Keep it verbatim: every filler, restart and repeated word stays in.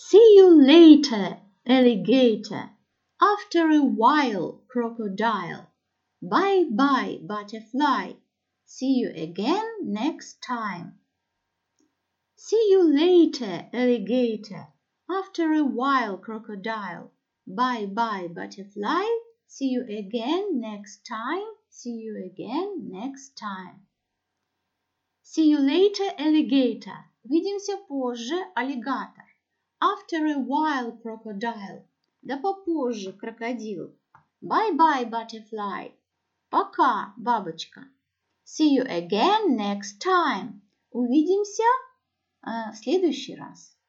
See you later, alligator. After a while, crocodile. Bye bye, butterfly. See you again next time. See you later, alligator. After a while, crocodile. Bye bye, butterfly. See you again next time. See you again next time. See you later, alligator. Увидимся позже, аллигатор. After a while, crocodile. Да попозже, крокодил. Bye bye, butterfly. Пока, бабочка. See you again next time. Увидимся э, в следующий раз.